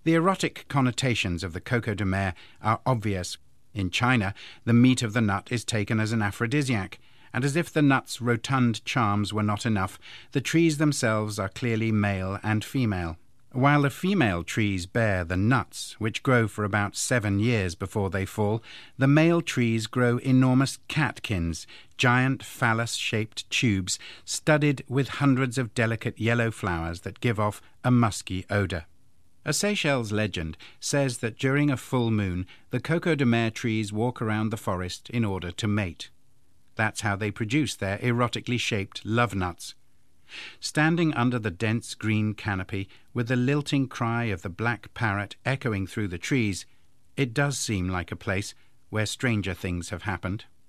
The erotic connotations of the coco de mer are obvious. In China, the meat of the nut is taken as an aphrodisiac, and as if the nut's rotund charms were not enough, the trees themselves are clearly male and female. While the female trees bear the nuts, which grow for about 7 years before they fall, the male trees grow enormous catkins, giant phallus-shaped tubes studded with hundreds of delicate yellow flowers that give off a musky odour. A Seychelles legend says that during a full moon, the coco de mer trees walk around the forest in order to mate. That's how they produce their erotically shaped love nuts. Standing under the dense green canopy, with the lilting cry of the black parrot echoing through the trees, it does seem like a place where stranger things have happened.